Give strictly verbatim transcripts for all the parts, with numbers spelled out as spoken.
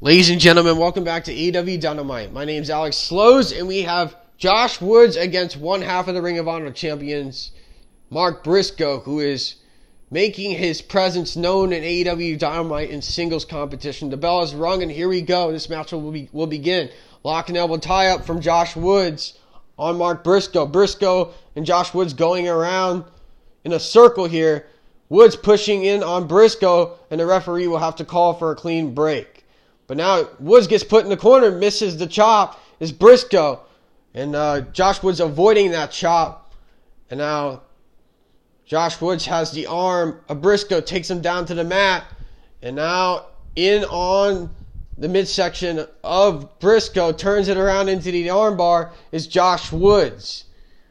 Ladies and gentlemen, welcome back to A E W Dynamite. My name is Alex Slows, and we have Josh Woods against one half of the Ring of Honor champions, Mark Briscoe, who is making his presence known in A E W Dynamite in singles competition. The bell is rung, and here we go. This match will, be, will begin. Lock and elbow tie-up from Josh Woods on Mark Briscoe. Briscoe and Josh Woods going around in a circle here. Woods pushing in on Briscoe, and the referee will have to call for a clean break. But now Woods gets put in the corner, misses the chop. It's Briscoe. And uh, Josh Woods avoiding that chop. And now Josh Woods has the arm of Briscoe, takes him down to the mat. And now in on the midsection of Briscoe, turns it around into the armbar, is Josh Woods.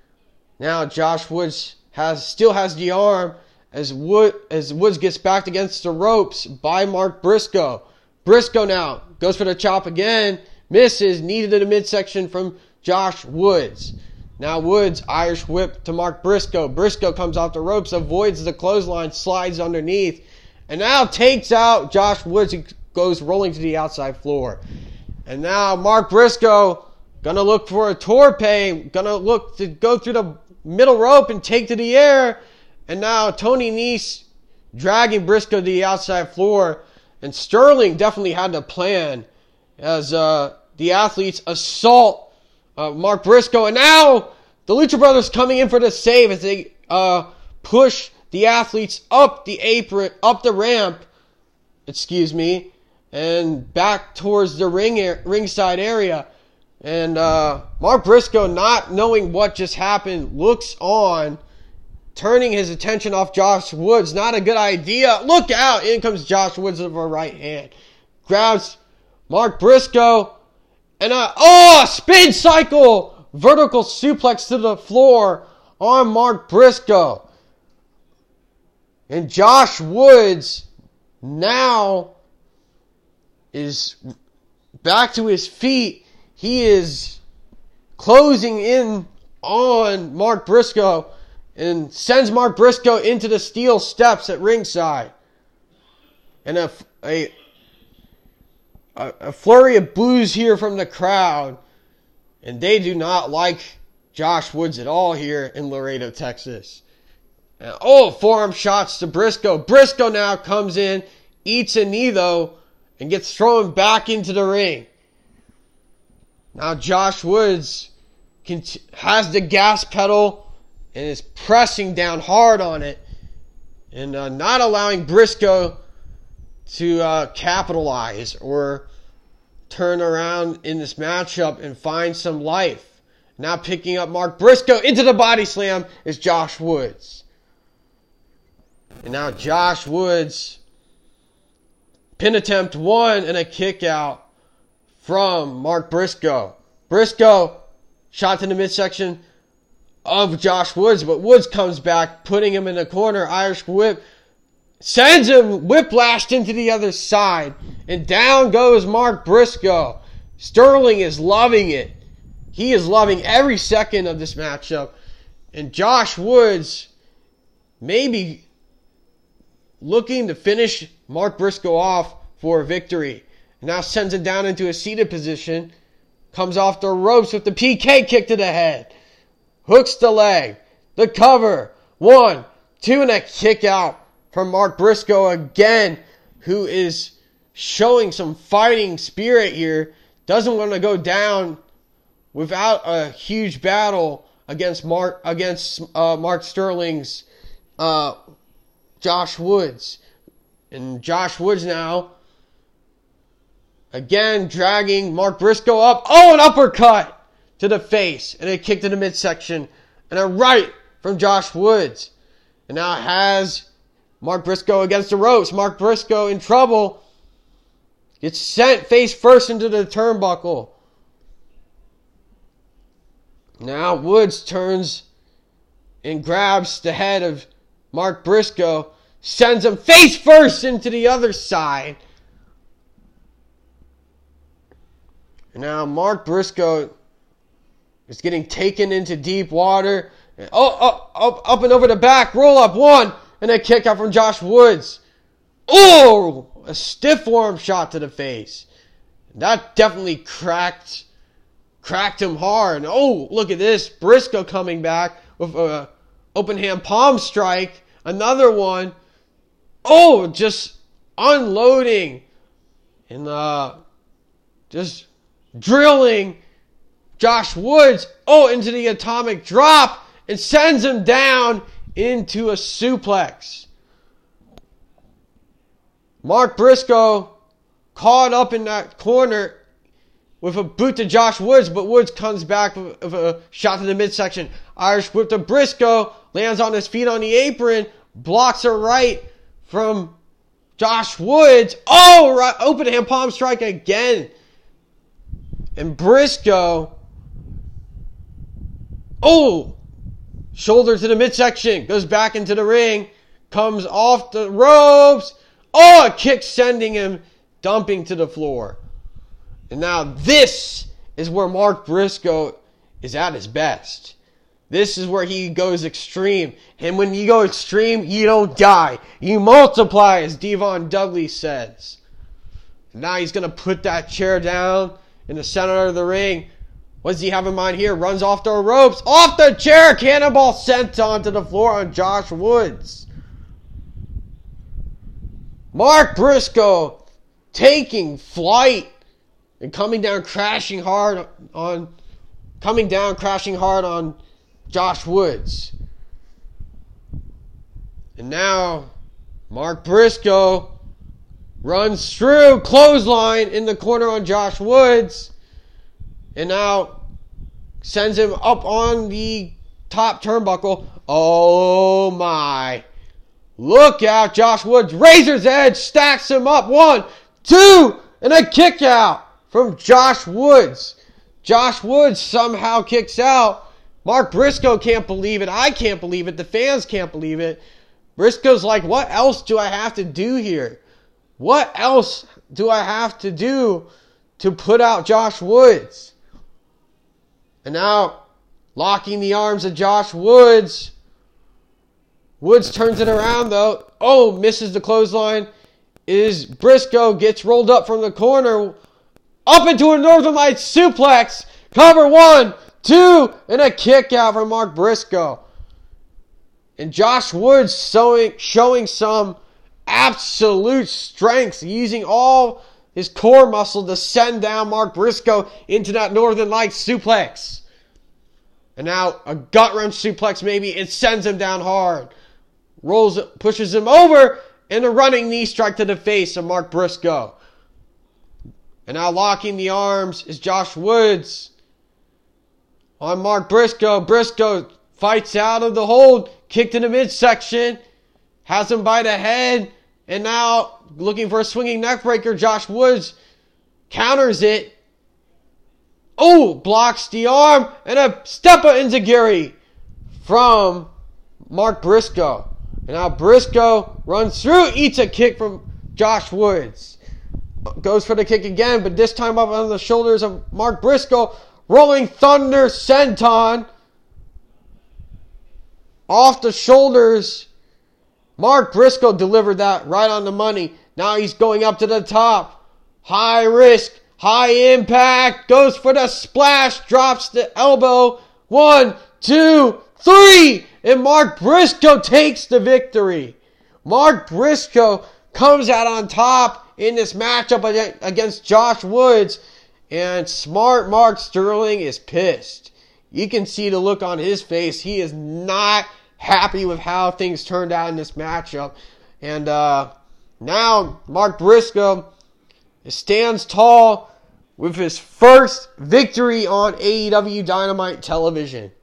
Now Josh Woods has still has the arm as, Wood, as Woods gets backed against the ropes by Mark Briscoe. Briscoe now goes for the chop again, misses, knee to the midsection from Josh Woods. Now Woods, Irish whip to Mark Briscoe. Briscoe comes off the ropes, avoids the clothesline, slides underneath, and now takes out Josh Woods, who goes rolling to the outside floor. And now Mark Briscoe gonna look for a torpe, gonna look to go through the middle rope and take to the air. And now Tony Nese dragging Briscoe to the outside floor. And Sterling definitely had a plan as uh, the athletes assault uh, Mark Briscoe. And now the Lucha Brothers coming in for the save as they uh, push the athletes up the apron, up the ramp, excuse me, and back towards the ring air, ringside area. And uh, Mark Briscoe, not knowing what just happened, looks on, turning his attention off Josh Woods. Not a good idea. Look out. In comes Josh Woods with a right hand. Grabs Mark Briscoe. And a, oh, spin cycle. Vertical suplex to the floor on Mark Briscoe. And Josh Woods now is back to his feet. He is closing in on Mark Briscoe. And sends Mark Briscoe into the steel steps at ringside. And a, a, a flurry of boos here from the crowd. And they do not like Josh Woods at all here in Laredo, Texas. And, oh, forearm shots to Briscoe. Briscoe now comes in, eats a knee though, and gets thrown back into the ring. Now Josh Woods cont- has the gas pedal and is pressing down hard on it and uh, not allowing Briscoe to uh, capitalize or turn around in this matchup and find some life. Now picking up Mark Briscoe into the body slam is Josh Woods. And now Josh Woods, pin attempt one and a kick out from Mark Briscoe. Briscoe shot to the midsection of Josh Woods, but Woods comes back, putting him in the corner. Irish whip sends him whiplashed into the other side, and down goes Mark Briscoe. Sterling is loving it. He is loving every second of this matchup, and Josh Woods maybe looking to finish Mark Briscoe off for a victory. Now sends him down into a seated position, comes off the ropes with the P K kick to the head. Hooks the leg. The cover. One, two, and a kick out from Mark Briscoe again, who is showing some fighting spirit here. Doesn't want to go down without a huge battle against Mark against uh, Mark Sterling's uh, Josh Woods. And Josh Woods now again dragging Mark Briscoe up. Oh, an uppercut to the face, and a kick to the midsection, and a right from Josh Woods. And now has Mark Briscoe against the ropes. Mark Briscoe in trouble. Gets sent face first into the turnbuckle. Now Woods turns and grabs the head of Mark Briscoe. Sends him face first into the other side. And now Mark Briscoe is getting taken into deep water. Oh, oh, up, up and over the back. Roll up. One. And a kick out from Josh Woods. Oh, a stiff arm shot to the face. That definitely cracked cracked him hard. Oh, look at this. Briscoe coming back with a open hand palm strike. Another one. Oh, just unloading. And uh, just drilling Josh Woods. Oh, into the atomic drop. And sends him down into a suplex. Mark Briscoe caught up in that corner with a boot to Josh Woods, but Woods comes back with a shot to the midsection. Irish whip to Briscoe, lands on his feet on the apron, blocks a right from Josh Woods. Oh, right, open hand palm strike again. And Briscoe, oh, shoulder to the midsection, goes back into the ring, comes off the ropes. Oh, a kick sending him dumping to the floor. And now this is where Mark Briscoe is at his best. This is where he goes extreme. And when you go extreme, you don't die. You multiply, as Devon Dudley says. Now he's going to put that chair down in the center of the ring. What does he have in mind here? Runs off the ropes. Off the chair. Cannonball sent onto the floor on Josh Woods. Mark Briscoe taking flight and coming down crashing hard on coming down crashing hard on Josh Woods. And now Mark Briscoe runs through, clothesline in the corner on Josh Woods, and now sends him up on the top turnbuckle. Oh my. Look out, Josh Woods. Razor's Edge stacks him up. One, two, and a kick out from Josh Woods. Josh Woods somehow kicks out. Mark Briscoe can't believe it. I can't believe it. The fans can't believe it. Briscoe's like, what else do I have to do here? What else do I have to do to put out Josh Woods? And now, locking the arms of Josh Woods. Woods turns it around, though. Oh, misses the clothesline. Is Briscoe gets rolled up from the corner. Up into a Northern Lights suplex. Cover one, two, and a kick out from Mark Briscoe. And Josh Woods showing, showing some absolute strength, using all his core muscle to send down Mark Briscoe into that Northern Lights suplex. And now a gut wrench suplex maybe, and sends him down hard. Rolls, pushes him over, and a running knee strike to the face of Mark Briscoe. And now locking the arms is Josh Woods on Mark Briscoe. Briscoe fights out of the hold, kick to the midsection, has him by the head, and now looking for a swinging neckbreaker. Josh Woods counters it. Oh, blocks the arm, and a step of enziguri from Mark Briscoe. And now Briscoe runs through, eats a kick from Josh Woods. Goes for the kick again, but this time up on the shoulders of Mark Briscoe. Rolling Thunder Senton. Off the shoulders. Mark Briscoe delivered that right on the money. Now he's going up to the top. High risk, high impact. Goes for the splash, drops the elbow. One, two, three. And Mark Briscoe takes the victory. Mark Briscoe comes out on top in this matchup against Josh Woods. And smart Mark Sterling is pissed. You can see the look on his face. He is not happy with how things turned out in this matchup. And uh, now Mark Briscoe stands tall with his first victory on A E W Dynamite television.